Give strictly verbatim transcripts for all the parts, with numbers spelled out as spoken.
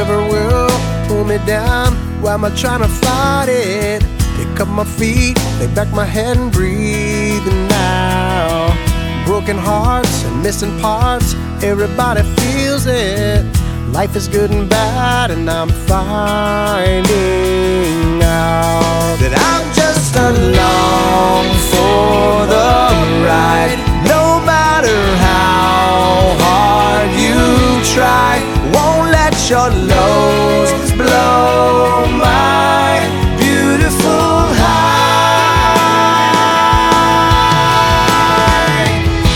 never will pull me down. Why am I trying to fight it? Pick up my feet, lay back my head and breathe now. Broken hearts and missing parts, everybody feels it. Life is good and bad, and I'm finding out that I'm just along for the ride. No matter how hard you try, won't let your lows blow my beautiful high.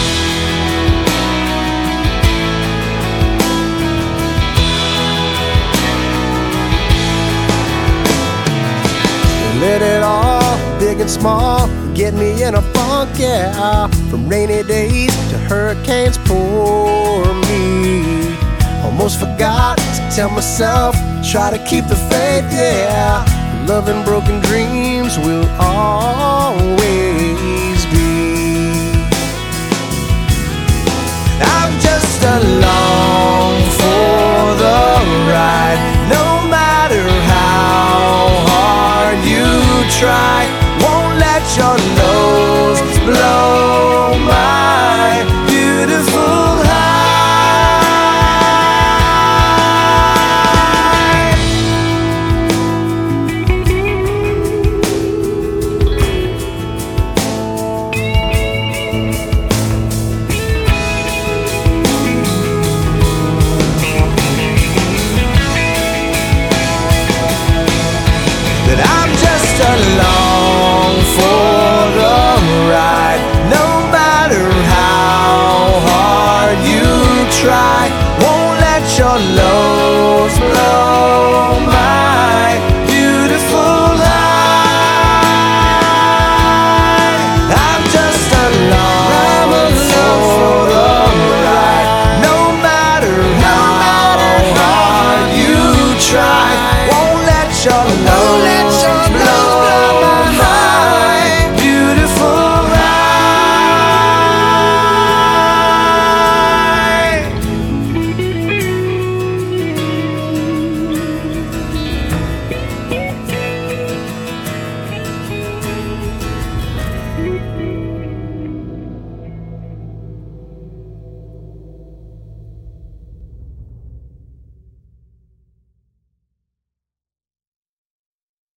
Let it all, big and small, get me in a funk, yeah. From rainy days to hurricanes pour me. Almost forgot to tell myself, try to keep the faith, yeah. Love and broken dreams will always be. I'm just a